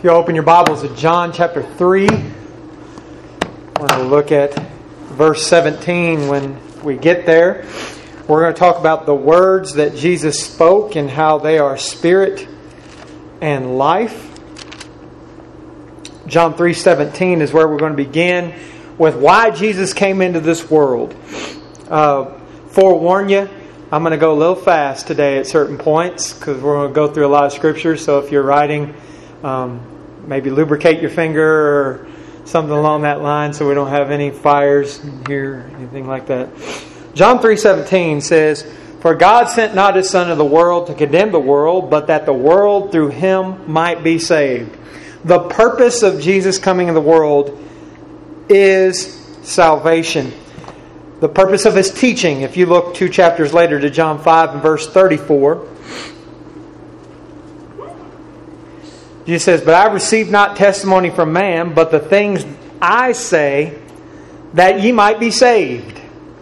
You open your Bibles to John chapter 3. We're going to look at verse 17 when we get there. We're going to talk about the words that Jesus spoke and how they are spirit and life. John 3:17 is where we're going to begin with why Jesus came into this world. Forewarn you, I'm going to go a little fast today at certain points because we're going to go through a lot of scripture. So if you're writing, maybe lubricate your finger or something along that line so we don't have any fires here, anything like that. John 3:17 says, "For God sent not His Son into the world to condemn the world, but that the world through Him might be saved." The purpose of Jesus coming in the world is salvation. The purpose of His teaching, if you look 2 chapters later to John 5 and verse 34, Jesus says, "But I receive not testimony from man, but the things I say, that ye might be saved."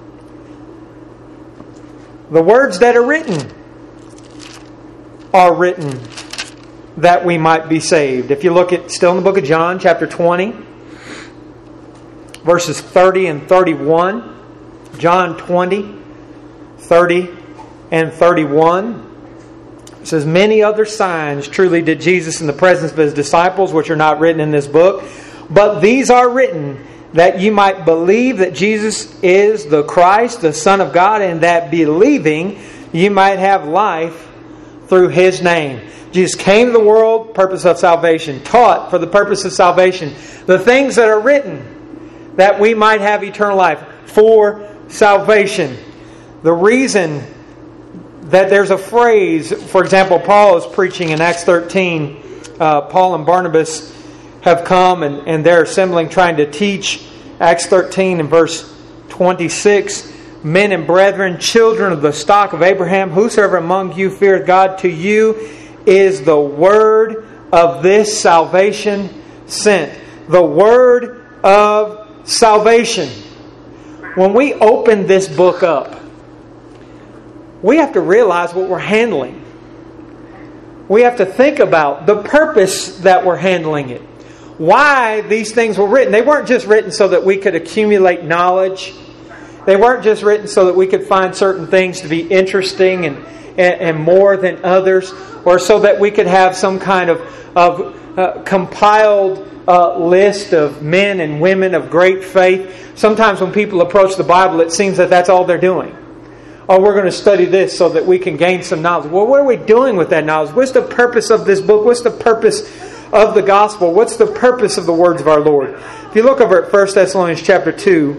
The words that are written that we might be saved. If you look at, still in the book of John, chapter 20, verses 30 and 31. John 20, 30 and 31. It says, "Many other signs truly did Jesus in the presence of His disciples, which are not written in this book. But these are written, that you might believe that Jesus is the Christ, the Son of God, and that believing you might have life through His name." Jesus came to the world, purpose of salvation. Taught for the purpose of salvation. The things that are written, that we might have eternal life for salvation. The reason that there's a phrase, for example, Paul is preaching in Acts 13. Paul and Barnabas have come and they're assembling, trying to teach. Acts 13 and verse 26. "Men and brethren, children of the stock of Abraham, whosoever among you feareth God, to you is the word of this salvation sent." The word of salvation. When we open this book up, we have to realize what we're handling. We have to think about the purpose that we're handling it. Why these things were written. They weren't just written so that we could accumulate knowledge. They weren't just written so that we could find certain things to be interesting and more than others, or so that we could have some kind of compiled list of men and women of great faith. Sometimes when people approach the Bible, it seems that that's all they're doing. Oh, we're going to study this so that we can gain some knowledge. Well, what are we doing with that knowledge? What's the purpose of this book? What's the purpose of the gospel? What's the purpose of the words of our Lord? If you look over at 1 Thessalonians chapter 2,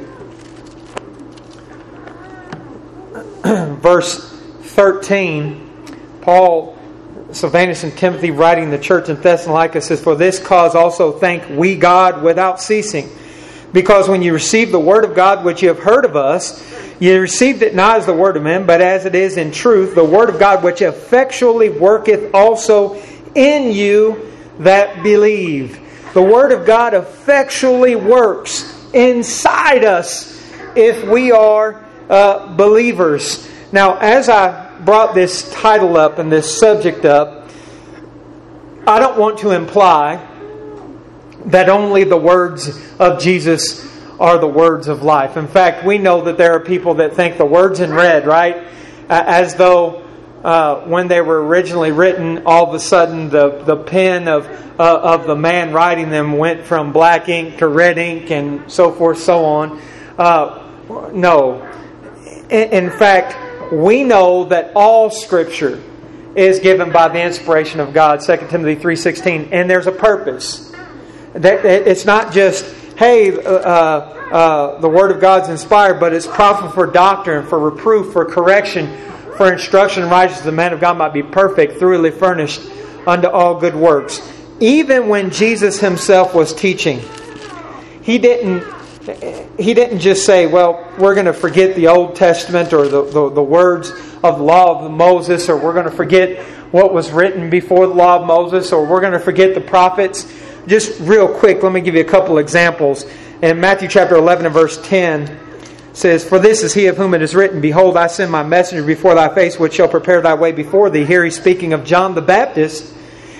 verse 13, Paul, Silvanus, and Timothy, writing the church in Thessalonica, says, "For this cause also thank we God without ceasing. Because when you received the word of God which you have heard of us, you received it not as the word of men, but as it is in truth, the word of God which effectually worketh also in you that believe." The word of God effectually works inside us if we are believers. Now, as I brought this title up and this subject up, I don't want to imply that only the words of Jesus are the words of life. In fact, we know that there are people that think the words in red, right? As though when they were originally written, all of a sudden the pen of the man writing them went from black ink to red ink and so forth, so on. No. In fact, we know that all Scripture is given by the inspiration of God, 2 Timothy 3:16, and there's a purpose. It's not just, hey, the Word of God's inspired, but it's profitable for doctrine, for reproof, for correction, for instruction in righteousness, the man of God might be perfect, thoroughly furnished unto all good works. Even when Jesus Himself was teaching, He didn't just say, well, we're going to forget the Old Testament or the words of the law of Moses, or we're going to forget what was written before the law of Moses, or we're going to forget the prophets. Just real quick, let me give you a couple examples. In Matthew chapter 11 and verse 10, says, "For this is He of whom it is written, Behold, I send my messenger before thy face, which shall prepare thy way before thee." Here He's speaking of John the Baptist.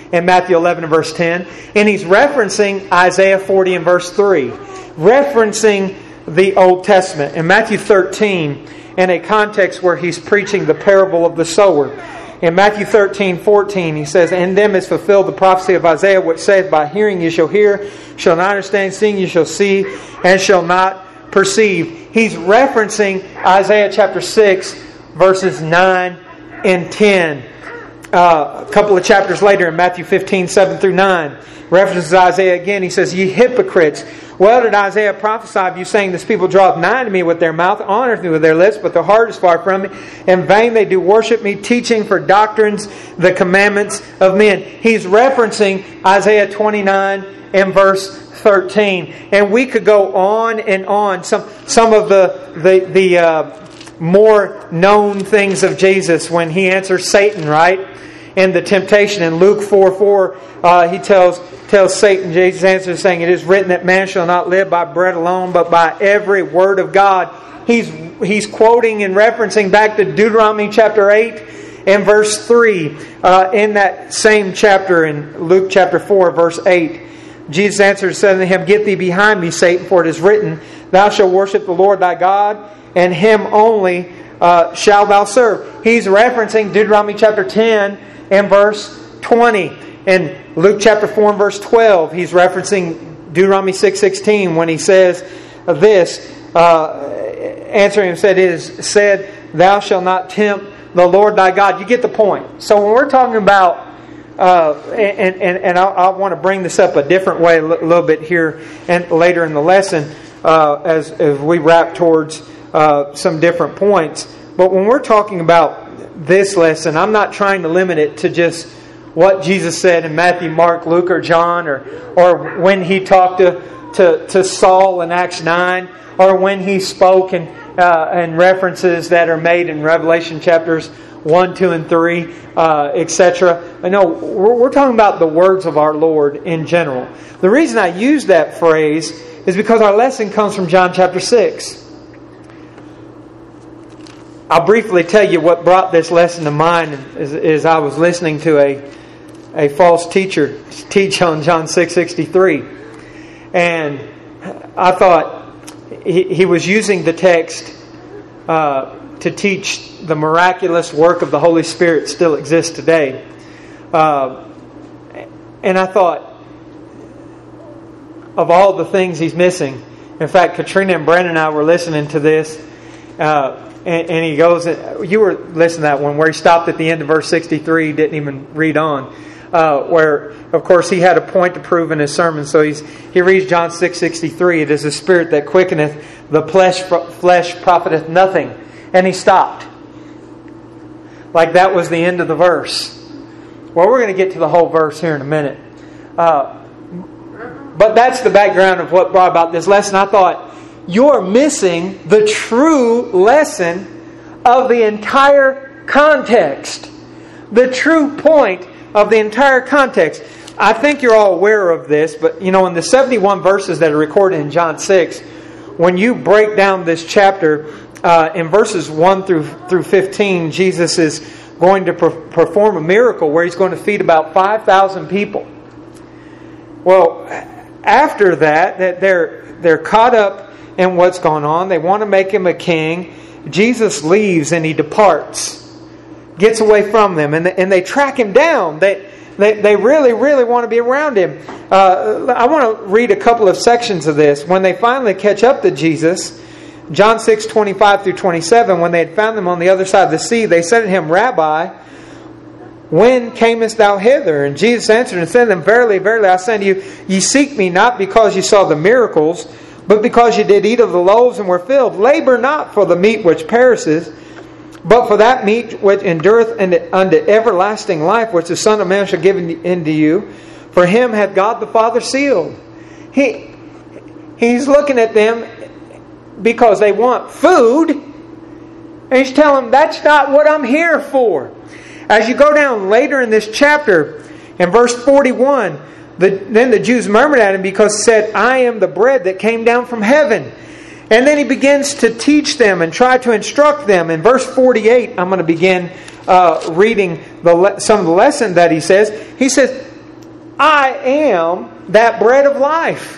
in Matthew 11 and verse 10. And he's referencing Isaiah 40 and verse 3. Referencing the Old Testament. In Matthew 13, in a context where he's preaching the parable of the sower. In Matthew 13:14, he says, "In them is fulfilled the prophecy of Isaiah, which saith, By hearing you shall hear, shall not understand, seeing you shall see, and shall not perceive." He's referencing Isaiah chapter 6, verses 9 and 10. A couple of chapters later in Matthew 15, 7 through 9, references Isaiah again. He says, "Ye hypocrites, well did Isaiah prophesy of you, saying, This people draweth nigh to me with their mouth, honoureth me with their lips, but their heart is far from me. In vain they do worship me, teaching for doctrines the commandments of men." He's referencing Isaiah 29 and verse 13. And we could go on and on. Some of the more known things of Jesus when He answers Satan, right? In the temptation in Luke 4:4, He tells Satan, Jesus answers saying, "It is written that man shall not live by bread alone, but by every word of God." He's quoting and referencing back to Deuteronomy chapter 8 and verse 3. In that same chapter in Luke chapter 4 verse 8. Jesus answered and said unto him, "Get thee behind me, Satan, for it is written, Thou shalt worship the Lord thy God, and Him only shalt thou serve." He's referencing Deuteronomy chapter 10 and verse 20. In Luke chapter 4 and verse 12, he's referencing Deuteronomy 6:16 when he says this, answering him said, "It is said, Thou shalt not tempt the Lord thy God." You get the point. So when we're talking about, and I want to bring this up a different way a little bit here and later in the lesson as we wrap towards some different points. But when we're talking about this lesson, I'm not trying to limit it to just what Jesus said in Matthew, Mark, Luke, or John, or when He talked to Saul in Acts 9, or when He spoke and references that are made in Revelation chapters 1, 2, and 3, etc. No, we're talking about the words of our Lord in general. The reason I use that phrase is because our lesson comes from John chapter 6. I'll briefly tell you what brought this lesson to mind is I was listening to a false teacher teach on John 6:63. And I thought he was using the text to teach the miraculous work of the Holy Spirit still exists today. And I thought, of all the things he's missing. In fact, Katrina and Brandon and I were listening to this. And he goes, you were listening to that one where he stopped at the end of verse 63, didn't even read on. Where, of course, he had a point to prove in his sermon. So he reads John 6:63. "It is the Spirit that quickeneth, the flesh profiteth nothing." And he stopped. Like that was the end of the verse. Well, we're going to get to the whole verse here in a minute. But that's the background of what brought about this lesson. I thought, you're missing the true lesson of the entire context. The true point of the entire context. I think you're all aware of this, but in the 71 verses that are recorded in John 6, when you break down this chapter, in verses 1 through 15, Jesus is going to perform a miracle where He's going to feed about 5,000 people. Well, after that they're caught up in what's going on. They want to make Him a king. Jesus leaves and He departs. Gets away from them. And they track Him down. They really, really want to be around Him. I want to read a couple of sections of this. When they finally catch up to Jesus, John 6:25 through 27, when they had found Him on the other side of the sea, they said to Him, "Rabbi, when camest thou hither?" And Jesus answered and said to them, "Verily, verily, I say unto you, ye seek me not because ye saw the miracles, but because ye did eat of the loaves and were filled. Labor not for the meat which perisheth, but for that meat which endureth unto everlasting life, which the Son of Man shall give unto you. For Him hath God the Father sealed." He's looking at them because they want food, and He's telling them, that's not what I'm here for. As you go down later in this chapter, in verse 41, then the Jews murmured at Him because He said, "I am the bread that came down from heaven." And then He begins to teach them and try to instruct them. In verse 48, I'm going to begin reading some of the lesson that He says. He says, I am that bread of life.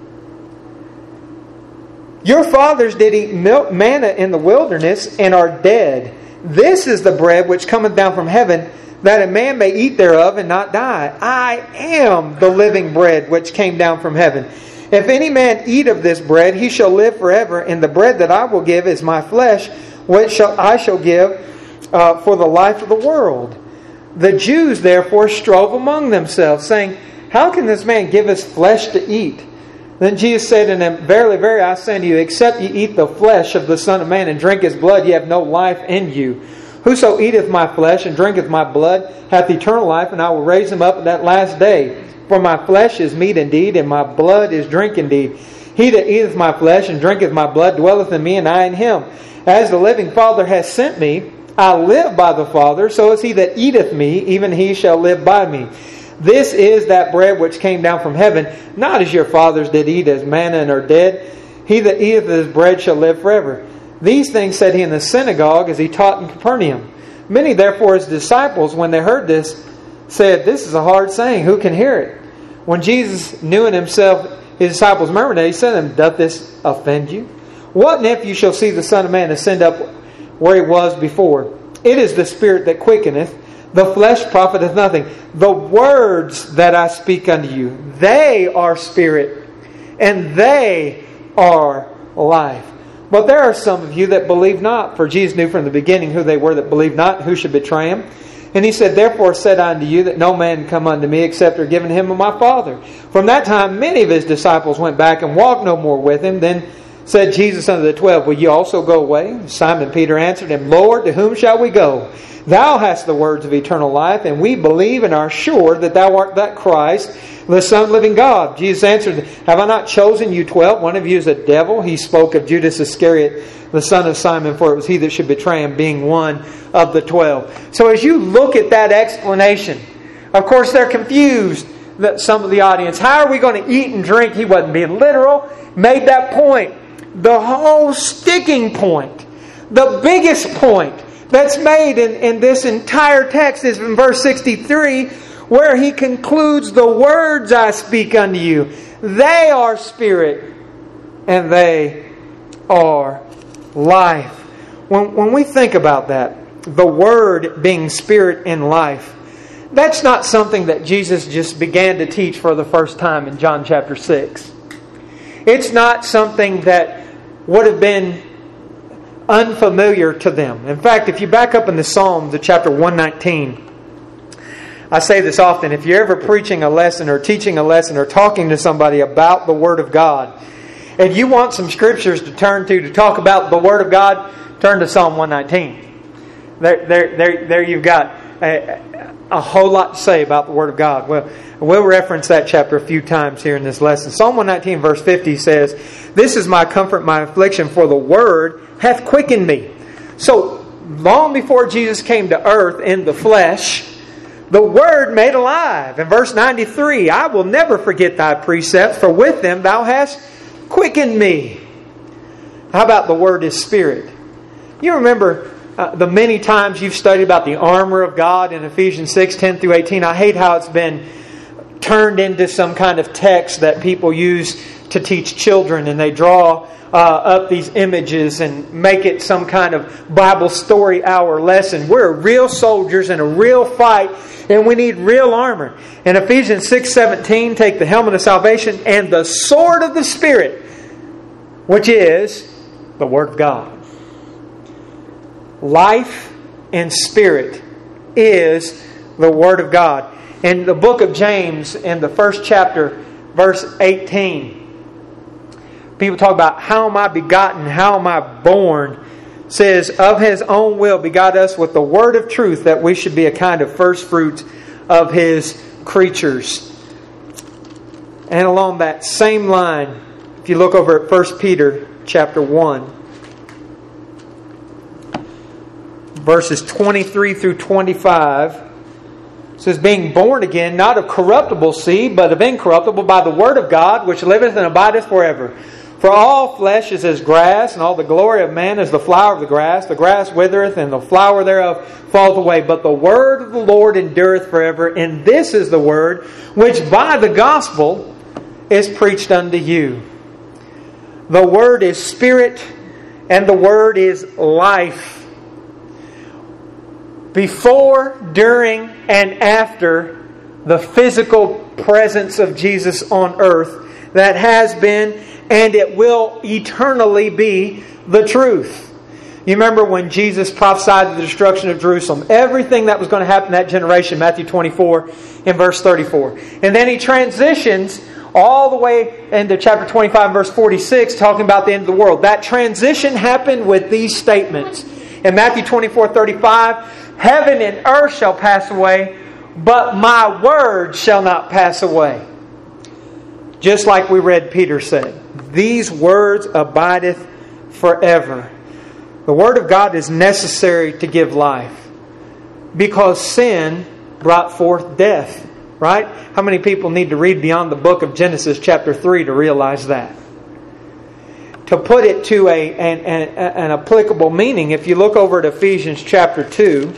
Your fathers did eat manna in the wilderness and are dead. This is the bread which cometh down from heaven, that a man may eat thereof and not die. I am the living bread which came down from heaven. If any man eat of this bread, he shall live forever. And the bread that I will give is my flesh, which I shall give for the life of the world. The Jews therefore strove among themselves, saying, How can this man give us flesh to eat? Then Jesus said unto them, Verily, verily, I say unto you, except ye eat the flesh of the Son of Man and drink His blood, ye have no life in you. Whoso eateth my flesh and drinketh my blood hath eternal life, and I will raise him up at that last day. For my flesh is meat indeed, and my blood is drink indeed. He that eateth my flesh and drinketh my blood dwelleth in me, and I in him. As the living Father hath sent me, I live by the Father, so is he that eateth me, even he shall live by me. This is that bread which came down from heaven, not as your fathers did eat as manna and are dead. He that eateth this bread shall live forever. These things said he in the synagogue as he taught in Capernaum. Many therefore his disciples, when they heard this, said, This is a hard saying, who can hear it? When Jesus knew in himself his disciples murmured, he said to them, Doth this offend you? What if you shall see the Son of Man ascend up where he was before? It is the Spirit that quickeneth, the flesh profiteth nothing. The words that I speak unto you, they are spirit, and they are life. But there are some of you that believe not. For Jesus knew from the beginning who they were that believed not, and who should betray him. And he said, Therefore said I unto you, that no man come unto me, except are given him of my Father. From that time many of his disciples went back and walked no more with him. Then said Jesus unto the 12, Will ye also go away? Simon Peter answered him, Lord, to whom shall we go? Thou hast the words of eternal life, and we believe and are sure that thou art that Christ, the Son of the living God. Jesus answered, Have I not chosen you 12? One of you is a devil. He spoke of Judas Iscariot, the son of Simon, for it was he that should betray him, being one of the 12. So as you look at that explanation, of course they're confused, some of the audience. How are we going to eat and drink? He wasn't being literal. Made that point. The whole sticking point, the biggest point that's made in this entire text is in verse 63, where he concludes, The words I speak unto you, they are spirit and they are life. When we think about that, the Word being spirit and life, that's not something that Jesus just began to teach for the first time in John chapter 6. It's not something that would have been unfamiliar to them. In fact, if you back up in the Psalms of chapter 119, I say this often, if you're ever preaching a lesson or teaching a lesson or talking to somebody about the Word of God, and you want some scriptures to turn to talk about the Word of God, turn to Psalm 119. There you've got a whole lot to say about the Word of God. Well, we'll reference that chapter a few times here in this lesson. Psalm 119 verse 50 says, This is my comfort, my affliction, for the Word hath quickened me. So, long before Jesus came to earth in the flesh, the Word made alive. In verse 93, I will never forget thy precepts, for with them thou hast quickened me. How about the Word is Spirit? You remember the many times you've studied about the armor of God in Ephesians 6, 10 through 18. I hate how it's been turned into some kind of text that people use to teach children, and they draw up these images and make it some kind of Bible story hour lesson. We're real soldiers in a real fight, and we need real armor. In Ephesians 6:17, take the helmet of salvation and the sword of the Spirit, which is the Word of God. Life and Spirit is the Word of God. In the book of James, in the first chapter, verse 18, people talk about how am I begotten, how am I born. It says, of His own will begot us with the word of truth, that we should be a kind of first fruits of His creatures. And along that same line, if you look over at 1 Peter chapter 1, verses 23 through 25, it says, being born again, not of corruptible seed, but of incorruptible, by the word of God, which liveth and abideth forever. For all flesh is as grass, and all the glory of man is the flower of the grass. The grass withereth, and the flower thereof falleth away. But the word of the Lord endureth forever. And this is the word which by the gospel is preached unto you. The word is spirit, and the word is life. Before, during, and after the physical presence of Jesus on earth, that has been and it will eternally be the truth. You remember when Jesus prophesied the destruction of Jerusalem, everything that was going to happen in that generation, Matthew 24 in verse 34. And then He transitions all the way into chapter 25 verse 46, talking about the end of the world. That transition happened with these statements. In Matthew 24:35, heaven and earth shall pass away, but my word shall not pass away. Just like we read Peter said, these words abideth forever. The Word of God is necessary to give life, because sin brought forth death. Right? How many people need to read beyond the book of Genesis chapter 3 to realize that? To put it to an applicable meaning, if you look over at Ephesians chapter 2,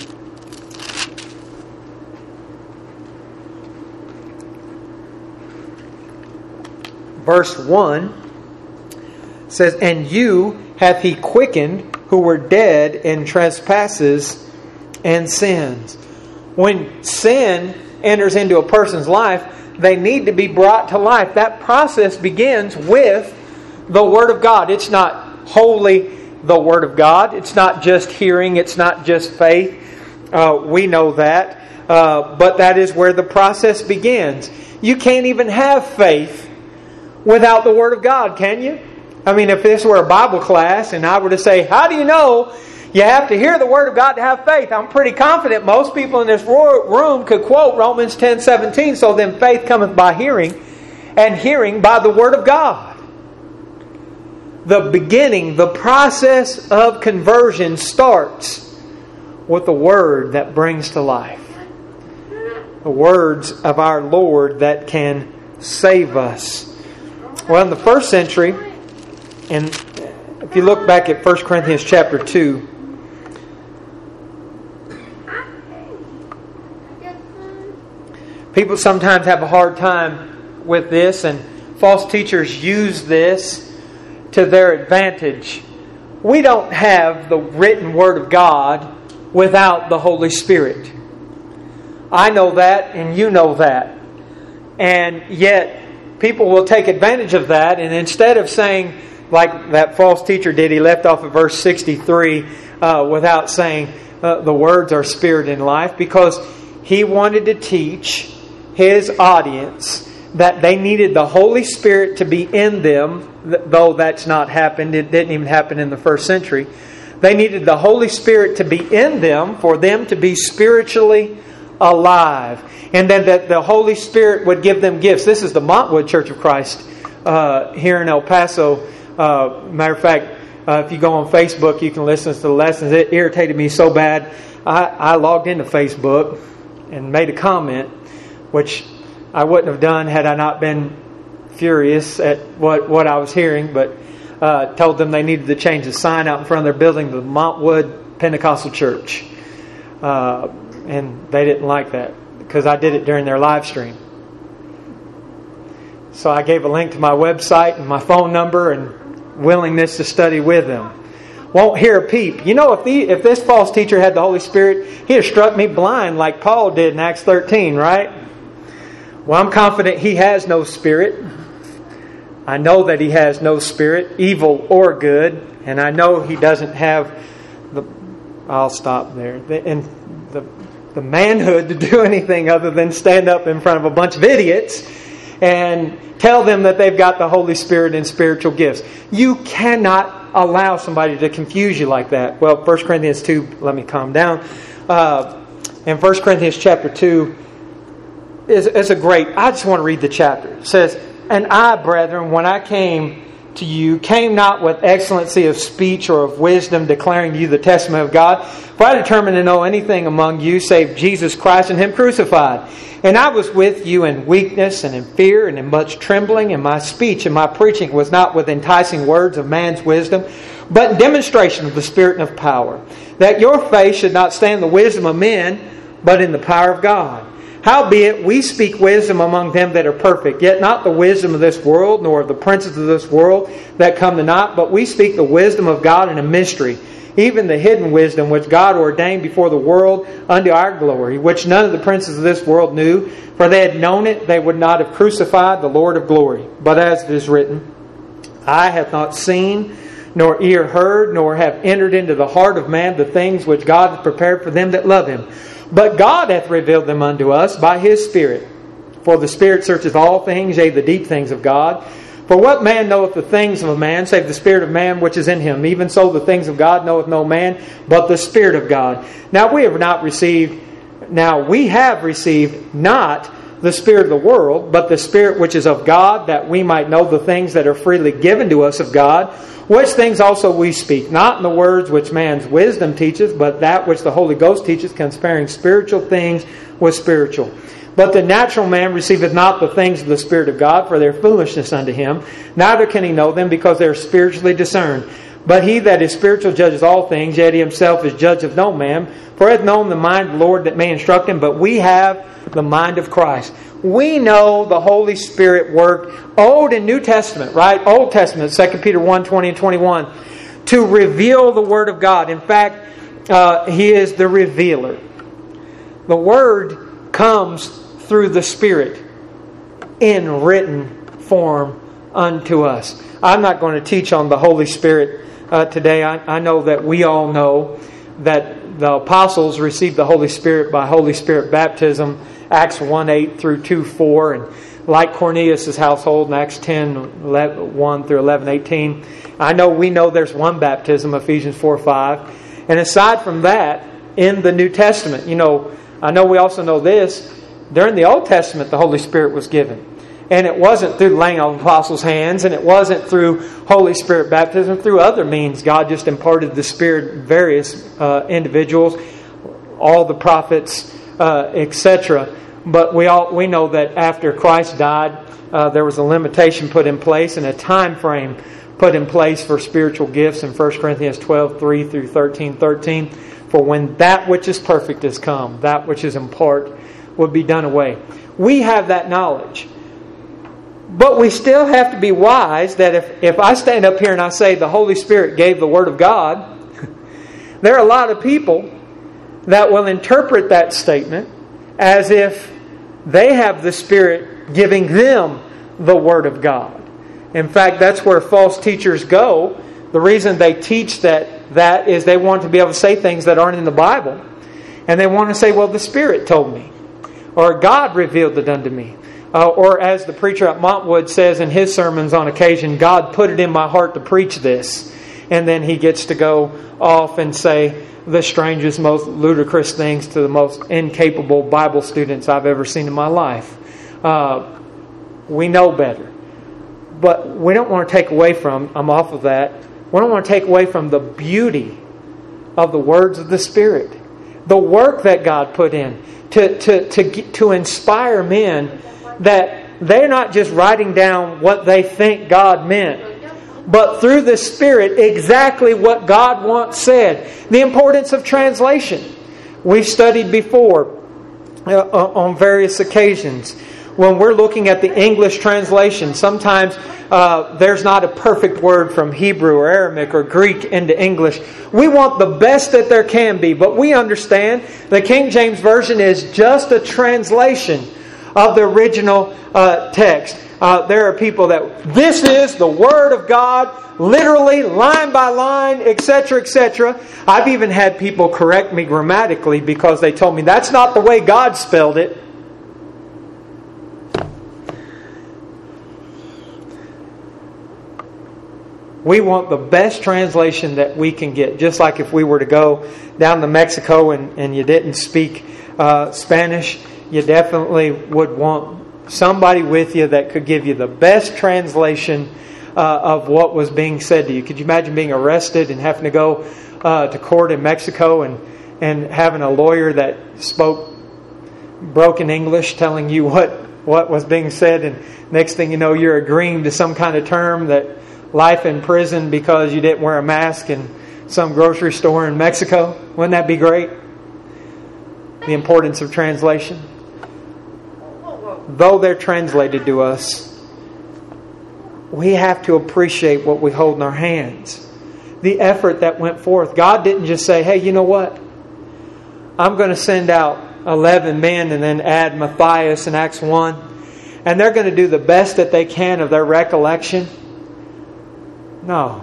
verse 1 says, "And you hath He quickened who were dead in trespasses and sins." When sin enters into a person's life, they need to be brought to life. That process begins with the Word of God. It's not wholly the Word of God. It's not just hearing. It's not just faith. We know that. But that is where the process begins. You can't even have faith without the Word of God, can you? I mean, if this were a Bible class and I were to say, how do you know you have to hear the Word of God to have faith? I'm pretty confident most people in this room could quote Romans 10:17. So then faith cometh by hearing, and hearing by the Word of God. The beginning, the process of conversion starts with the Word that brings to life. The words of our Lord that can save us. Well, in the first century, and if you look back at 1 Corinthians chapter 2, people sometimes have a hard time with this, and false teachers use this to their advantage. We don't have the written Word of God without the Holy Spirit. I know that, and you know that. And yet, people will take advantage of that, and instead of saying, like that false teacher did, he left off at verse 63 without saying the words are spirit and life, because he wanted to teach his audience that they needed the Holy Spirit to be in them, though that's not happened. It didn't even happen in the first century. They needed the Holy Spirit to be in them for them to be spiritually alive. And then that the Holy Spirit would give them gifts. This is the Montwood Church of Christ here in El Paso. Matter of fact, if you go on Facebook, you can listen to the lessons. It irritated me so bad. I logged into Facebook and made a comment, which I wouldn't have done had I not been furious at what I was hearing, but told them they needed to change the sign out in front of their building to the Montwood Pentecostal Church. And they didn't like that because I did it during their live stream. So I gave a link to my website and my phone number and willingness to study with them. Won't hear a peep. You know, if this false teacher had the Holy Spirit, he'd have struck me blind like Paul did in Acts 13, right? Well, I'm confident he has no spirit. I know that he has no spirit, evil or good. And I know he doesn't have I'll stop there. The manhood to do anything other than stand up in front of a bunch of idiots and tell them that they've got the Holy Spirit and spiritual gifts. You cannot allow somebody to confuse you like that. Well, 1 Corinthians 2, let me calm down. In 1 Corinthians chapter 2, is a great, I just want to read the chapter. It says, "And I, brethren, when I came to you came not with excellency of speech or of wisdom, declaring to you the testimony of God. For I determined to know anything among you save Jesus Christ and Him crucified. And I was with you in weakness and in fear and in much trembling, and my speech and my preaching was not with enticing words of man's wisdom, but in demonstration of the Spirit and of power, that your faith should not stand in the wisdom of men, but in the power of God. Howbeit, we speak wisdom among them that are perfect, yet not the wisdom of this world, nor of the princes of this world that come to naught, but we speak the wisdom of God in a mystery, even the hidden wisdom which God ordained before the world unto our glory, which none of the princes of this world knew, for they had known it, they would not have crucified the Lord of glory. But as it is written, eye hath not seen, nor ear heard, nor have entered into the heart of man the things which God hath prepared for them that love Him. But God hath revealed them unto us by His Spirit. For the Spirit searcheth all things, yea, the deep things of God. For what man knoweth the things of a man, save the Spirit of man which is in him? Even so the things of God knoweth no man, but the Spirit of God. Now we have received not the spirit of the world, but the Spirit which is of God, that we might know the things that are freely given to us of God, which things also we speak, not in the words which man's wisdom teacheth, but that which the Holy Ghost teacheth, comparing spiritual things with spiritual. But the natural man receiveth not the things of the Spirit of God, for their foolishness unto him, neither can he know them, because they are spiritually discerned. But he that is spiritual judges all things, yet he himself is judge of no man. For hath known the mind of the Lord that may instruct him, but we have the mind of Christ. We know the Holy Spirit worked Old and New Testament, right? Old Testament, 2 Peter 1, 20 and 21, to reveal the Word of God. In fact, He is the revealer. The Word comes through the Spirit in written form unto us. I'm not going to teach on the Holy Spirit today. I know that we all know that the apostles received the Holy Spirit by Holy Spirit baptism, Acts 1:8 through 2:4, and like Cornelius' household in Acts 10:1 through 11:18. We know there's one baptism, Ephesians 4:5. And aside from that, in the New Testament, I know we also know this, during the Old Testament the Holy Spirit was given. And it wasn't through the laying on of apostles' hands, and it wasn't through Holy Spirit baptism, through other means. God just imparted the Spirit to various individuals, all the prophets, etc. But we know that after Christ died, there was a limitation put in place and a time frame put in place for spiritual gifts in 1 Corinthians 12:3 through 13:13. For when that which is perfect is come, that which is in part would be done away. We have that knowledge. But we still have to be wise that if I stand up here and I say the Holy Spirit gave the Word of God, there are a lot of people that will interpret that statement as if they have the Spirit giving them the Word of God. In fact, that's where false teachers go. The reason they teach that is they want to be able to say things that aren't in the Bible. And they want to say, well, the Spirit told me. Or God revealed it unto me. Or as the preacher at Montwood says in his sermons on occasion, God put it in my heart to preach this. And then he gets to go off and say the strangest, most ludicrous things to the most incapable Bible students I've ever seen in my life. We know better. But we don't want to take away from, I'm off of that, we don't want to take away from the beauty of the words of the Spirit. The work that God put in to inspire men that they're not just writing down what they think God meant, but through the Spirit exactly what God once said. The importance of translation. We've studied before on various occasions. When we're looking at the English translation, sometimes there's not a perfect word from Hebrew or Aramaic or Greek into English. We want the best that there can be, but we understand the King James Version is just a translation of the original text. There are people that this is the Word of God, literally, line by line, etc., etc. I've even had people correct me grammatically because they told me that's not the way God spelled it. We want the best translation that we can get. Just like if we were to go down to Mexico and you didn't speak Spanish, you definitely would want somebody with you that could give you the best translation of what was being said to you. Could you imagine being arrested and having to go to court in Mexico and having a lawyer that spoke broken English telling you what was being said, and next thing you know you're agreeing to some kind of term, that life in prison because you didn't wear a mask in some grocery store in Mexico? Wouldn't that be great? The importance of translation. Though they're translated to us, we have to appreciate what we hold in our hands. The effort that went forth. God didn't just say, hey, you know what? I'm going to send out 11 men and then add Matthias in Acts 1. And they're going to do the best that they can of their recollection. No.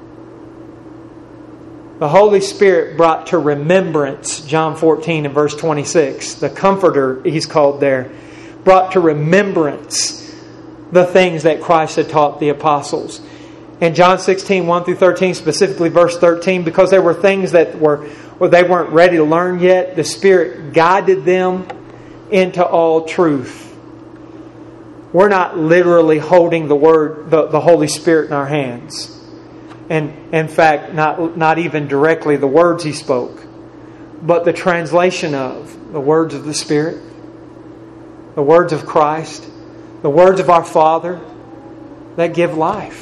The Holy Spirit brought to remembrance, John 14 and verse 26. The Comforter, He's called there, brought to remembrance the things that Christ had taught the apostles. In John 16, 1 through 13, specifically verse 13, because there were things that they weren't ready to learn yet, the Spirit guided them into all truth. We're not literally holding the Word, the Holy Spirit in our hands. And in fact, not even directly the words He spoke, but the translation of the words of the Spirit, the words of Christ, the words of our Father that give life.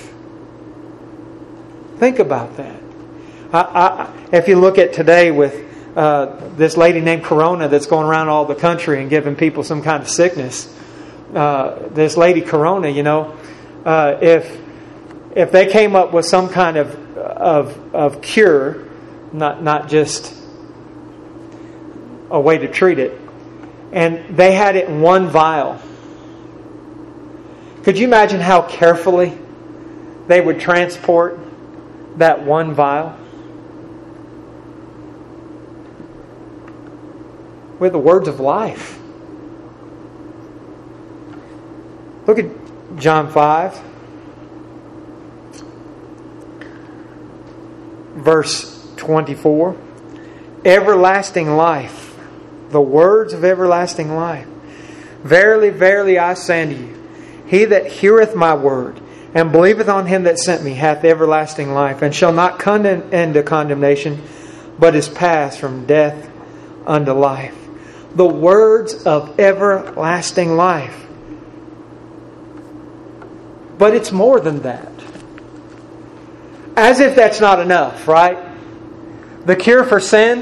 Think about that. If you look at today with this lady named Corona that's going around all the country and giving people some kind of sickness, this lady Corona, if they came up with some kind of cure, not just a way to treat it, and they had it in one vial, could you imagine how carefully they would transport that one vial? With the words of life. Look at John 5. Verse 24. Everlasting life. The words of everlasting life. Verily, verily, I say unto you, he that heareth my word, and believeth on Him that sent me, hath everlasting life, and shall not come into condemnation, but is passed from death unto life. The words of everlasting life. But it's more than that. As if that's not enough, right? The cure for sin?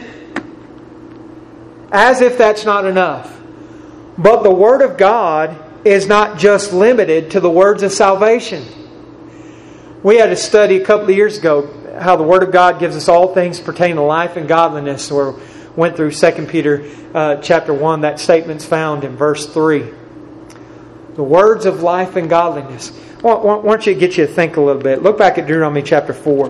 As if that's not enough. But the Word of God is not just limited to the words of salvation. We had a study a couple of years ago how the Word of God gives us all things pertaining to life and godliness. We went through 2 Peter chapter 1. That statement's found in verse 3. The words of life and godliness. I want you to get you to think a little bit. Look back at Deuteronomy chapter 4.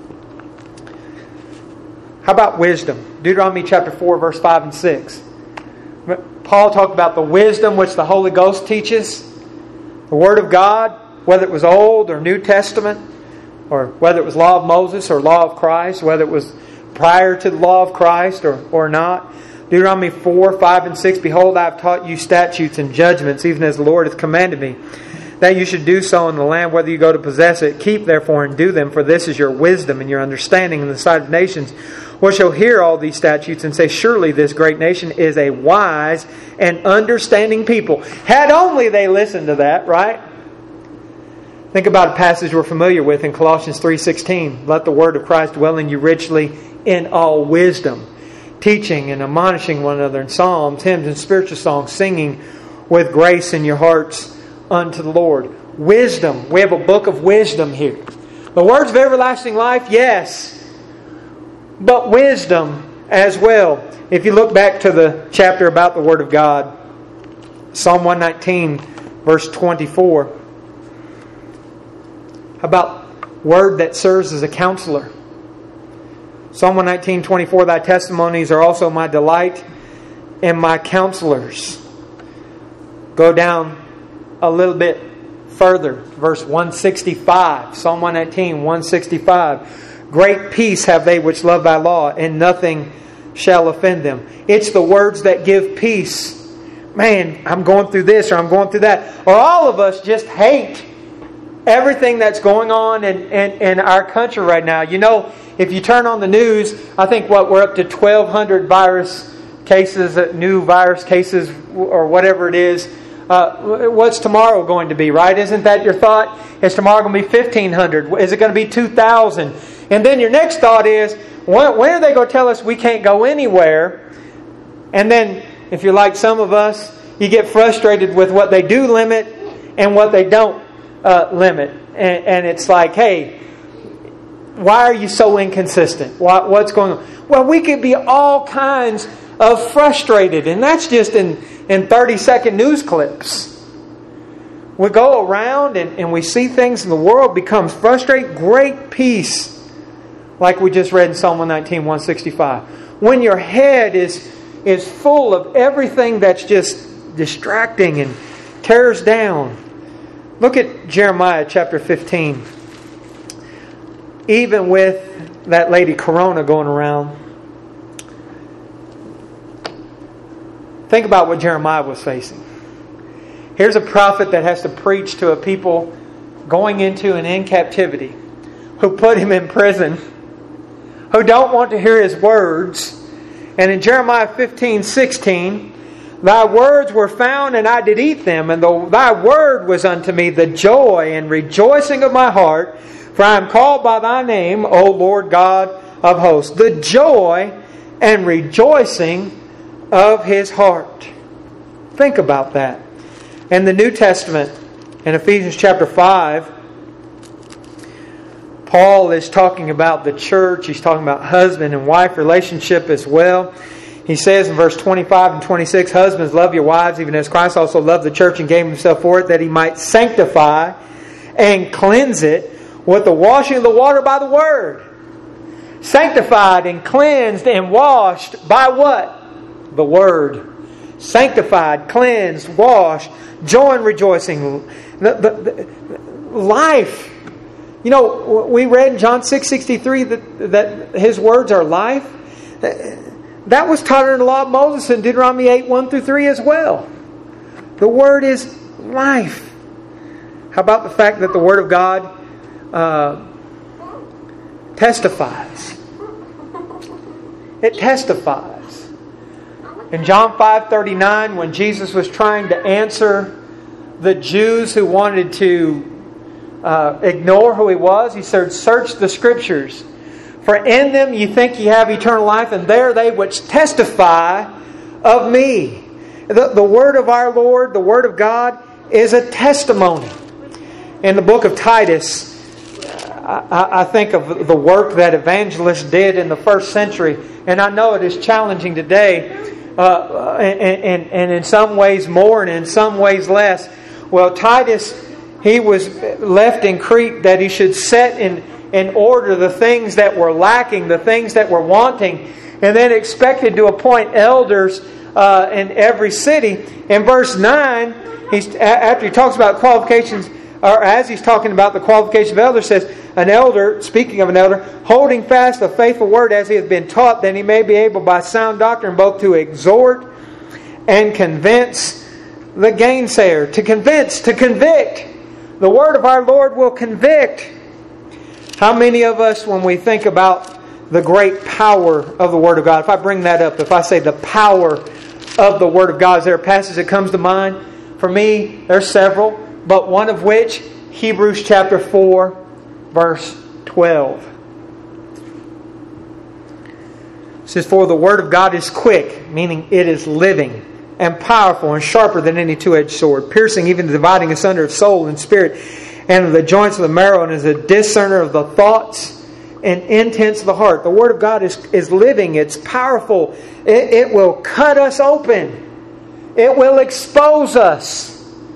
How about wisdom? Deuteronomy chapter 4, verse 5 and 6. Paul talked about the wisdom which the Holy Ghost teaches. The Word of God, whether it was Old or New Testament, or whether it was Law of Moses or Law of Christ, whether it was prior to the Law of Christ or not. Deuteronomy 4, 5 and 6. Behold, I have taught you statutes and judgments, even as the Lord hath commanded me, that you should do so in the land whether you go to possess it. Keep therefore and do them, for this is your wisdom and your understanding in the sight of nations, which shall hear all these statutes and say, surely this great nation is a wise and understanding people. Had only they listened to that, right? Think about a passage we're familiar with in Colossians 3:16. Let the word of Christ dwell in you richly in all wisdom, teaching and admonishing one another in psalms, hymns, and spiritual songs, singing with grace in your hearts unto the Lord. Wisdom. We have a book of wisdom here. The words of everlasting life, yes. But wisdom as well. If you look back to the chapter about the Word of God, Psalm 119, verse 24, about word that serves as a counselor. Psalm 119, 24, thy testimonies are also my delight and my counselors. Go down a little bit further. Verse 165. Psalm 119, 165. Great peace have they which love thy law, and nothing shall offend them. It's the words that give peace. Man, I'm going through this or I'm going through that. Or all of us just hate everything that's going on in our country right now. You know, if you turn on the news, I think we're up to 1,200 virus cases, new virus cases, or whatever it is. What's tomorrow going to be, right? Isn't that your thought? Is tomorrow going to be 1,500? Is it going to be 2,000? And then your next thought is, when are they going to tell us we can't go anywhere? And then, if you're like some of us, you get frustrated with what they do limit and what they don't limit. And it's like, hey, why are you so inconsistent? What's going on? Well, we could be all kinds of frustrated. And that's just in 30-second news clips. We go around and we see things in the world, becomes frustrated. Great peace, like we just read in Psalm 119, 165. When your head is full of everything that's just distracting and tears down. Look at Jeremiah chapter 15. Even with that lady Corona going around, think about what Jeremiah was facing. Here's a prophet that has to preach to a people going into and in captivity, who put him in prison, who don't want to hear his words. And in Jeremiah 15:16, thy words were found, and I did eat them, and thy word was unto me the joy and rejoicing of my heart, for I am called by thy name, O Lord God of hosts. The joy and rejoicing of his heart. Think about that. In the New Testament, in Ephesians chapter 5, Paul is talking about the church. He's talking about husband and wife relationship as well. He says in verse 25 and 26, husbands, love your wives, even as Christ also loved the church and gave himself for it, that he might sanctify and cleanse it with the washing of the water by the word. Sanctified and cleansed and washed by what? The word. Sanctified, cleansed, washed, joy and rejoicing. The life. You know, we read in John 6:63 that his words are life. That was taught in the law of Moses in Deuteronomy 8:1-3 as well. The word is life. How about the fact that the word of God testifies? It testifies. In John 5:39, when Jesus was trying to answer the Jews who wanted to ignore who he was, he said, search the scriptures, for in them you think ye have eternal life, and they are they which testify of me. The word of our Lord, the word of God, is a testimony. In the book of Titus, I think of the work that evangelists did in the first century, and I know it is challenging today, and in some ways more and in some ways less. Well, Titus, he was left in Crete that he should set in order the things that were lacking, the things that were wanting, and then expected to appoint elders in every city. In verse 9, after he talks about qualifications, or as he's talking about the qualification of elders, says, an elder, speaking of an elder, holding fast the faithful word as he has been taught, then he may be able by sound doctrine both to exhort and convince the gainsayer. To convince, to convict. The word of our Lord will convict. How many of us, when we think about the great power of the Word of God, if I bring that up, if I say the power of the Word of God, is there a passage that comes to mind? For me, there's several, but one of which, Hebrews chapter 4, verse 12. It says, for the Word of God is quick, meaning it is living, and powerful and sharper than any two-edged sword, piercing even the dividing asunder of soul and spirit, and of the joints of the marrow, and is a discerner of the thoughts and intents of the heart. The Word of God is living. It's powerful. It will cut us open. It will expose us.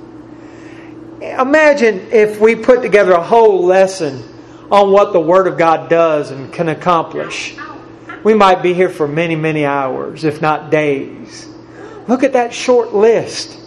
Imagine if we put together a whole lesson on what the Word of God does and can accomplish. We might be here for many, many hours, if not days. Look at that short list.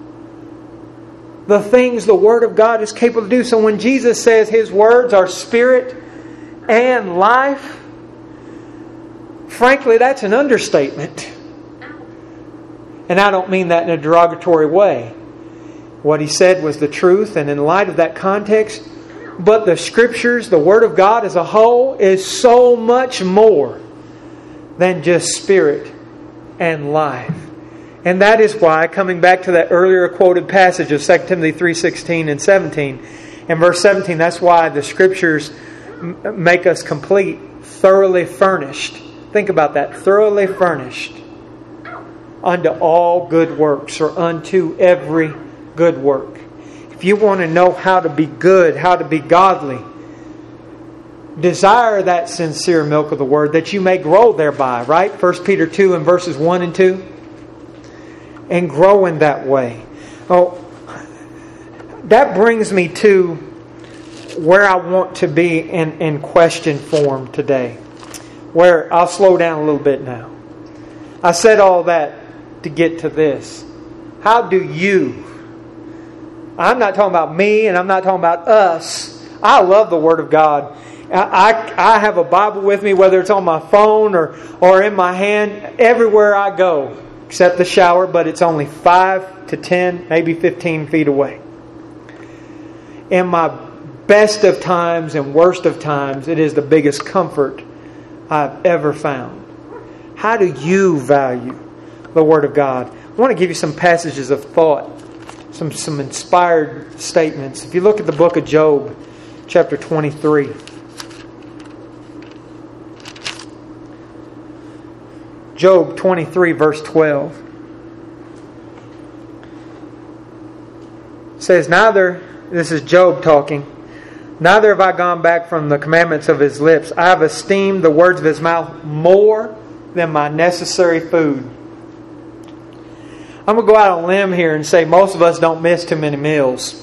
The things the Word of God is capable to do. So when Jesus says His words are spirit and life, frankly, that's an understatement. And I don't mean that in a derogatory way. what he said was the truth, and in light of that context. But the Scriptures, the Word of God as a whole, is so much more than just spirit and life. And that is why, coming back to that earlier quoted passage of 2 Timothy 3:16 and 17, and verse 17, that's why the Scriptures make us complete, thoroughly furnished. Think about that, thoroughly furnished unto all good works, or unto every good work. If you want to know how to be good, how to be godly, desire that sincere milk of the Word, that you may grow thereby, right? 1 Peter 2 and verses 1 and 2. And grow in that way. Oh, that brings me to where I want to be in question form today. Where I'll slow down a little bit now. I said all that to get to this. How do you? I'm not talking about me, and I'm not talking about us. I love the Word of God. I have a Bible with me, whether it's on my phone or in my hand, everywhere I go, except the shower, but it's only 5 to 10, maybe 15 feet away. In my best of times and worst of times, it is the biggest comfort I've ever found. How do you value the Word of God? I want to give you some passages of thought, some inspired statements. If you look at the book of Job, chapter 23. Job 23, verse 12. It says, this is Job talking, neither have I gone back from the commandments of his lips. I have esteemed the words of his mouth more than my necessary food. I'm going to go out on a limb here and say most of us don't miss too many meals.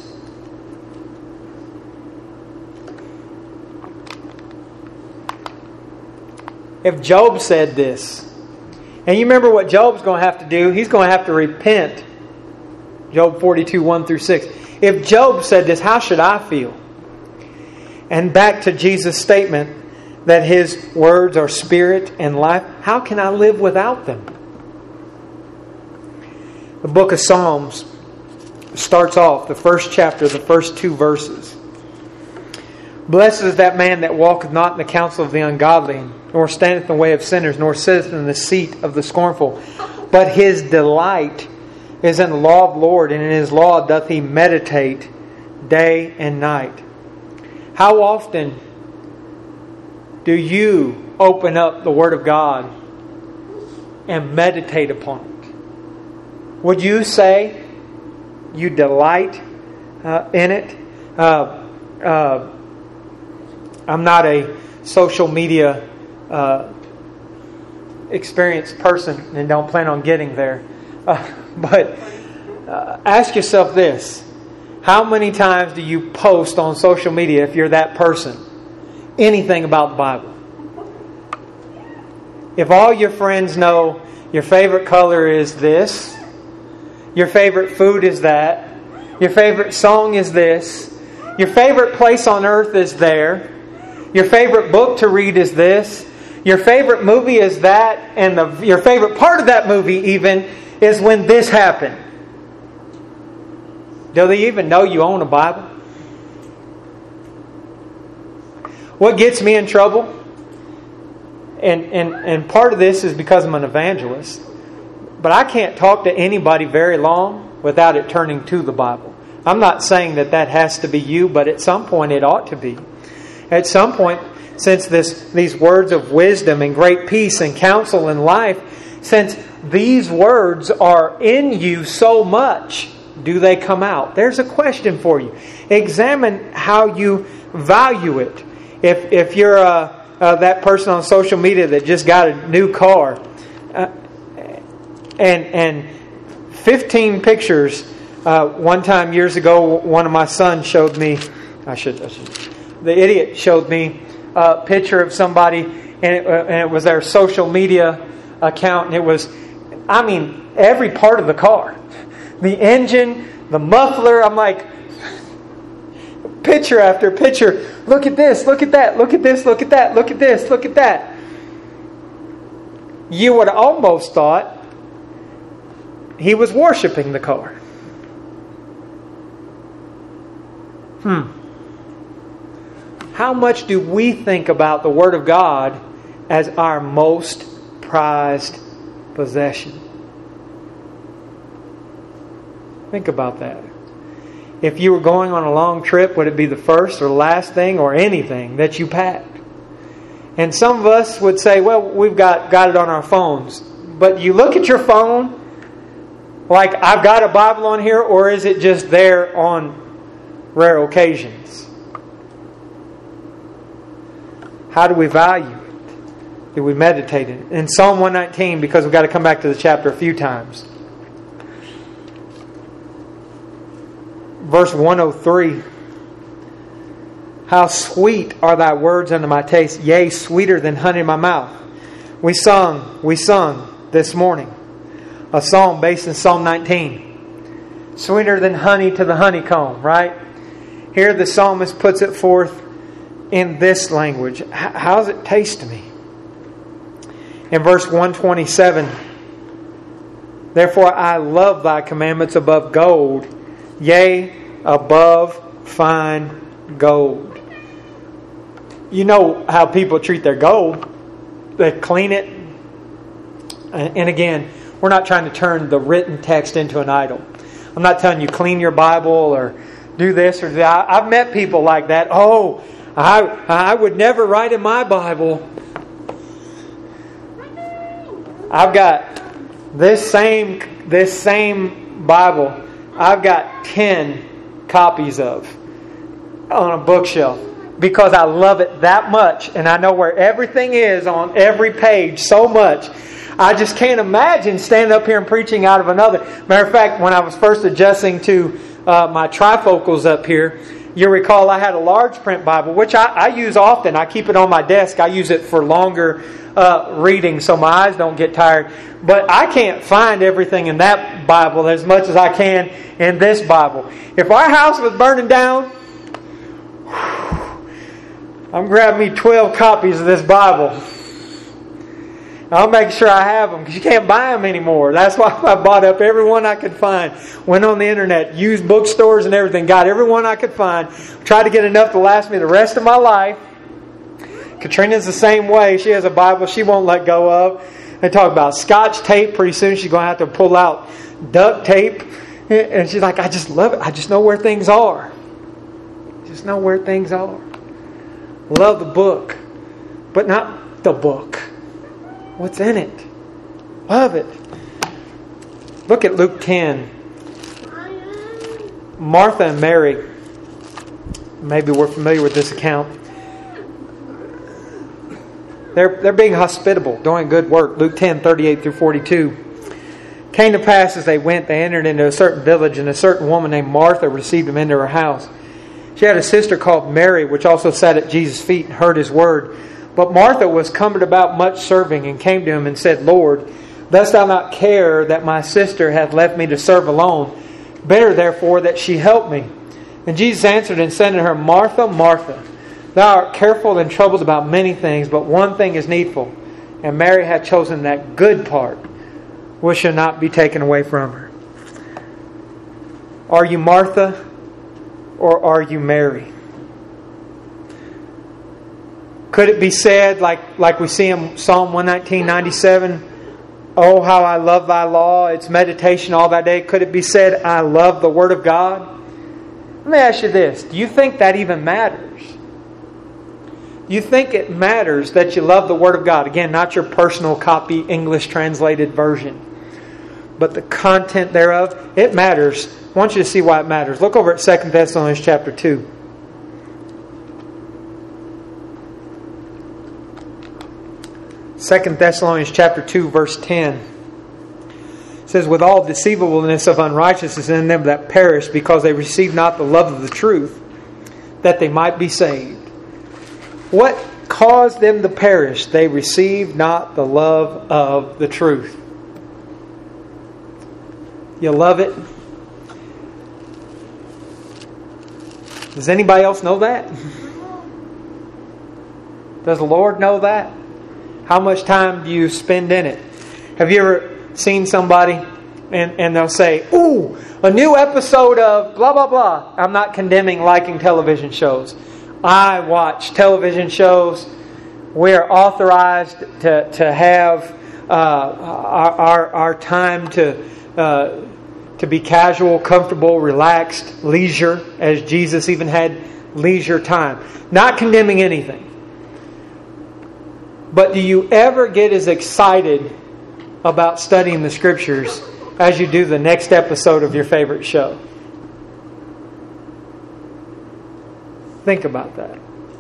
If Job said this, and you remember what Job's going to have to do? He's going to have to repent. Job 42, 1 through 6. If Job said this, how should I feel? And back to Jesus' statement that His words are spirit and life. How can I live without them? The book of Psalms starts off, the first chapter, the first 2 verses. Blessed is that man that walketh not in the counsel of the ungodly, nor standeth in the way of sinners, nor sitteth in the seat of the scornful. But his delight is in the law of the Lord, and in His law doth he meditate day and night. How often do you open up the Word of God and meditate upon it? Would you say you delight in it? I'm not a social media experienced person and don't plan on getting there. But ask yourself this. How many times do you post on social media, if you're that person, anything about the Bible? If all your friends know your favorite color is this, your favorite food is that, your favorite song is this, your favorite place on earth is there, your favorite book to read is this, your favorite movie is that, and your favorite part of that movie even is when this happened. Do they even know you own a Bible? What gets me in trouble, and part of this is because I'm an evangelist, but I can't talk to anybody very long without it turning to the Bible. I'm not saying that has to be you, but at some point it ought to be. At some point, since these words of wisdom and great peace and counsel in life, since these words are in you so much, do they come out? There's a question for you. Examine how you value it. If you're that person on social media that just got a new car, and 15 pictures. One time years ago, one of my sons showed me. The idiot showed me a picture of somebody, and it was their social media account, and it was, every part of the car. The engine, the muffler. I'm like, picture after picture. Look at this, look at that, look at this, look at that, look at this, look at that. You would have almost thought he was worshiping the car. How much do we think about the Word of God as our most prized possession? Think about that. If you were going on a long trip, would it be the first or last thing or anything that you packed? And some of us would say, well, we've got it on our phones. But you look at your phone, like I've got a Bible on here, or is it just there on rare occasions? How do we value it? Do we meditate it? In Psalm 119, because we've got to come back to the chapter a few times. Verse 103. How sweet are thy words unto my taste, yea, sweeter than honey in my mouth. We sung this morning a psalm based in Psalm 19. Sweeter than honey to the honeycomb, right? Here the psalmist puts it forth in this language. How does it taste to me? In verse 127, therefore I love thy commandments above gold, yea, above fine gold. You know how people treat their gold. They clean it. And again, we're not trying to turn the written text into an idol. I'm not telling you clean your Bible or do this or that. I've met people like that. Oh, I would never write in my Bible. I've got this same Bible. I've got 10 copies of on a bookshelf because I love it that much, and I know where everything is on every page so much. I just can't imagine standing up here and preaching out of another. Matter of fact, when I was first adjusting to my trifocals up here, you recall I had a large print Bible, which I use often. I keep it on my desk. I use it for longer reading so my eyes don't get tired. But I can't find everything in that Bible as much as I can in this Bible. If our house was burning down, I'm grabbing me 12 copies of this Bible. I'll make sure I have them because you can't buy them anymore. That's why I bought up every one I could find. Went on the internet, used bookstores and everything. Got every one I could find. Tried to get enough to last me the rest of my life. Katrina's the same way. She has a Bible she won't let go of. They talk about Scotch tape. Pretty soon she's going to have to pull out duct tape. And she's like, I just love it. I just know where things are. Just know where things are. Love the book. But not the book. What's in it? Love it. Look at Luke 10. Martha and Mary. Maybe we're familiar with this account. They're being hospitable, doing good work. Luke 10, 38 through 42. Came to pass as they went, they entered into a certain village, and a certain woman named Martha received them into her house. She had a sister called Mary, which also sat at Jesus' feet and heard his word. But Martha was cumbered about much serving, and came to him and said, Lord, dost thou not care that my sister hath left me to serve alone? Better therefore that she help me. And Jesus answered and said to her, Martha, Martha, thou art careful and troubled about many things, but one thing is needful. And Mary hath chosen that good part, which shall not be taken away from her. Are you Martha or are you Mary? Could it be said, like we see in Psalm 119:97, oh, how I love thy law, it's meditation all that day. Could it be said, I love the Word of God? Let me ask you this. Do you think that even matters? Do you think it matters that you love the Word of God? Again, not your personal copy, English translated version, but the content thereof. It matters. I want you to see why it matters. Look over at 2 Thessalonians chapter 2. 2 Thessalonians chapter 2, verse 10. It says, with all deceivableness of unrighteousness in them that perish, because they receive not the love of the truth, that they might be saved. What caused them to perish? They received not the love of the truth. You love it? Does anybody else know that? Does the Lord know that? How much time do you spend in it? Have you ever seen somebody and they'll say, "Ooh, a new episode of blah, blah, blah." I'm not condemning liking television shows. I watch television shows. We are authorized to have our time to be casual, comfortable, relaxed, leisure, as Jesus even had leisure time. Not condemning anything. But do you ever get as excited about studying the Scriptures as you do the next episode of your favorite show? Think about that.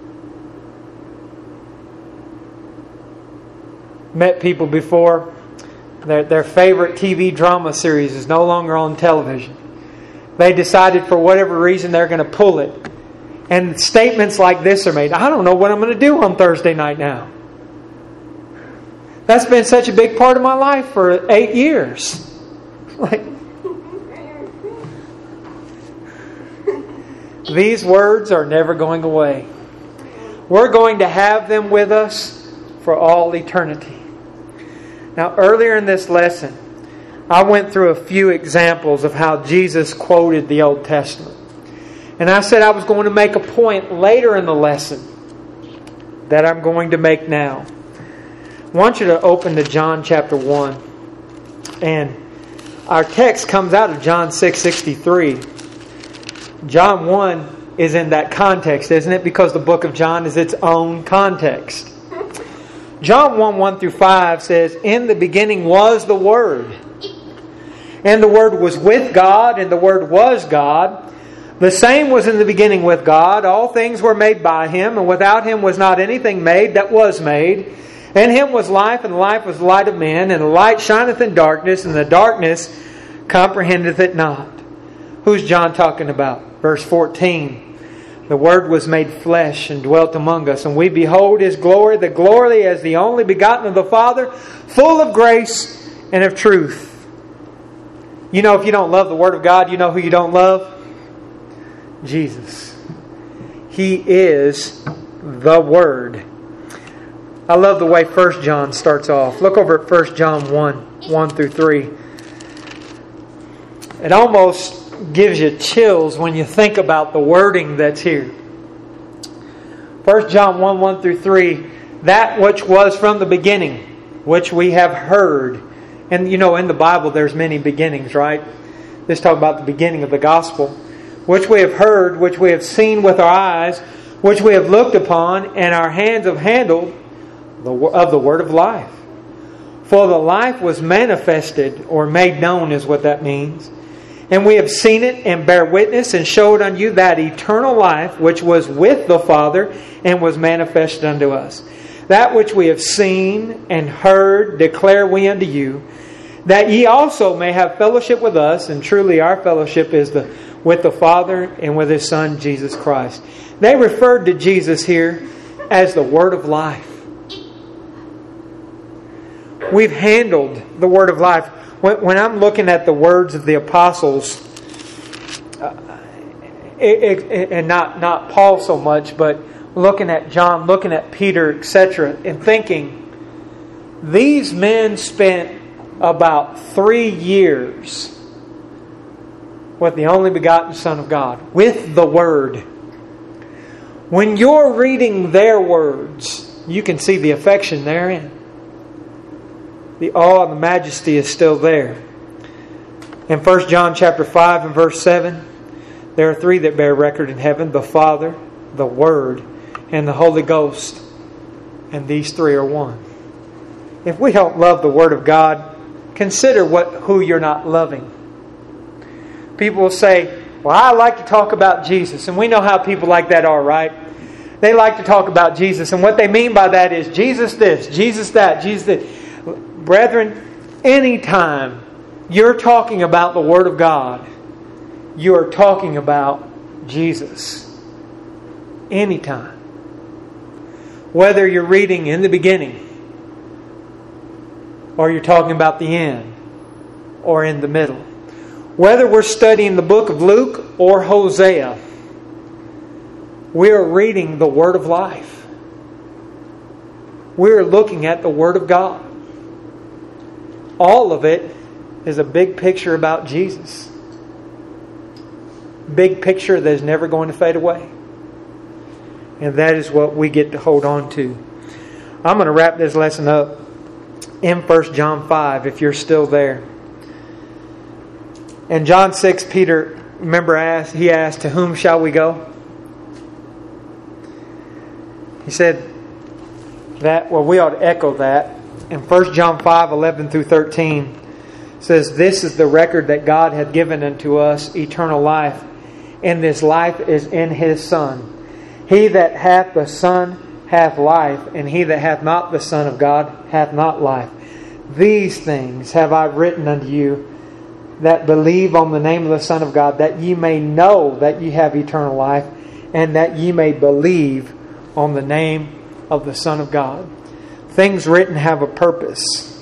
Met people before, their favorite TV drama series is no longer on television. They decided for whatever reason they're going to pull it. And statements like this are made. "I don't know what I'm going to do on Thursday night now. That's been such a big part of my life for 8 years." Like, these words are never going away. We're going to have them with us for all eternity. Now, earlier in this lesson, I went through a few examples of how Jesus quoted the Old Testament. And I said I was going to make a point later in the lesson that I'm going to make now. I want you to open to John chapter 1. And our text comes out of John 6:63. John 1 is in that context, isn't it? Because the book of John is its own context. John 1 through 5 says, "In the beginning was the Word. And the Word was with God, and the Word was God. The same was in the beginning with God. All things were made by Him, and without Him was not anything made that was made. In Him was life, and the life was the light of men. And the light shineth in darkness, and the darkness comprehendeth it not." Who's John talking about? Verse 14. "The Word was made flesh and dwelt among us, and we behold His glory, the glory as the only begotten of the Father, full of grace and of truth." You know, if you don't love the Word of God, you know who you don't love? Jesus. He is the Word. I love the way 1 John starts off. Look over at 1 John 1 through 3. It almost gives you chills when you think about the wording that's here. 1 John 1 through 3. "That which was from the beginning, which we have heard." And you know, in the Bible there's many beginnings, right? This talk about the beginning of the gospel. "Which we have heard, which we have seen with our eyes, which we have looked upon, and our hands have handled of the word of life. For the life was manifested," or made known is what that means. "And we have seen it and bear witness and showed unto you that eternal life which was with the Father and was manifested unto us. That which we have seen and heard declare we unto you, that ye also may have fellowship with us. And truly our fellowship is with the Father and with His Son Jesus Christ." They referred to Jesus here as the Word of Life. We've handled the Word of Life. When I'm looking at the words of the apostles, and not Paul so much, but looking at John, looking at Peter, etc., and thinking, these men spent about 3 years with the only begotten Son of God, with the Word. When you're reading their words, you can see the affection therein. The awe and the majesty is still there. In 1 John chapter 5 and verse 7, there are 3 that bear record in heaven: the Father, the Word, and the Holy Ghost. And these 3 are one. If we don't love the Word of God, consider who you're not loving. People will say, "Well, I like to talk about Jesus." And we know how people like that are, right? They like to talk about Jesus. And what they mean by that is Jesus this, Jesus that, Jesus that. Brethren, anytime you're talking about the Word of God, you are talking about Jesus. Anytime. Whether you're reading in the beginning, or you're talking about the end, or in the middle. Whether we're studying the book of Luke or Hosea, we are reading the Word of life. We are looking at the Word of God. All of it is a big picture about Jesus. Big picture that is never going to fade away. And that is what we get to hold on to. I'm going to wrap this lesson up in 1 John 5 if you're still there. In John 6, Peter, remember, he asked, "To whom shall we go?" He said that, well, we ought to echo that. In 1 John 5, 11 through 13, it says, "This is the record that God hath given unto us, eternal life, and this life is in His Son. He that hath the Son hath life, and he that hath not the Son of God hath not life. These things have I written unto you that believe on the name of the Son of God, that ye may know that ye have eternal life, and that ye may believe on the name of the Son of God." Things written have a purpose.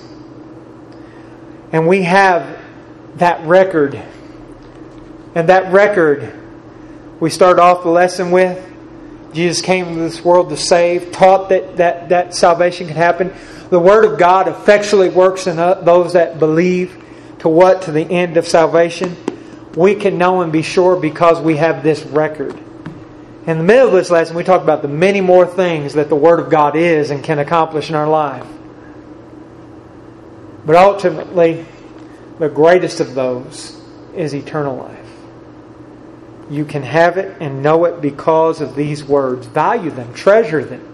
And we have that record. And that record we start off the lesson with. Jesus came into this world to save, taught that salvation can happen. The Word of God effectually works in those that believe. To what? To the end of salvation. We can know and be sure because we have this record. In the middle of this lesson, we talk about the many more things that the Word of God is and can accomplish in our life. But ultimately, the greatest of those is eternal life. You can have it and know it because of these words. Value them, treasure them,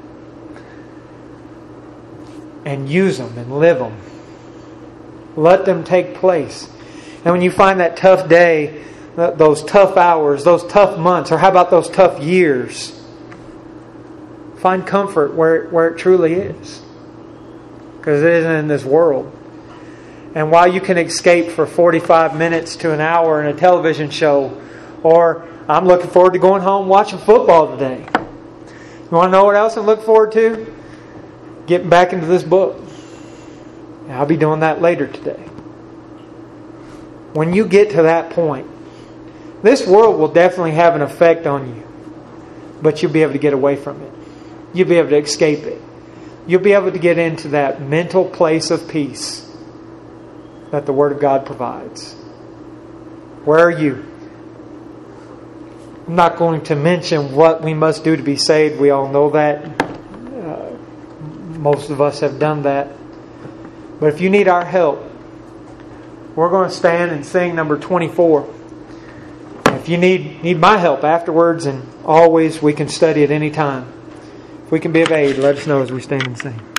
and use them and live them. Let them take place. And when you find that tough day, those tough hours, those tough months, or how about those tough years, find comfort where it truly is. Because it isn't in this world. And while you can escape for 45 minutes to an hour in a television show, or I'm looking forward to going home watching football today. You want to know what else I'm looking forward to? Getting back into this book. I'll be doing that later today. When you get to that point, this world will definitely have an effect on you. But you'll be able to get away from it. You'll be able to escape it. You'll be able to get into that mental place of peace that the Word of God provides. Where are you? I'm not going to mention what we must do to be saved. We all know that. Most of us have done that. But if you need our help, we're going to stand and sing number 24. If you need my help afterwards, and always, we can study at any time. If we can be of aid, let us know as we stand and sing.